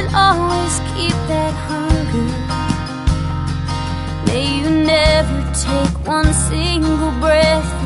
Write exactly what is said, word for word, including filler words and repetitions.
and always keep that hunger. May you never take one single breath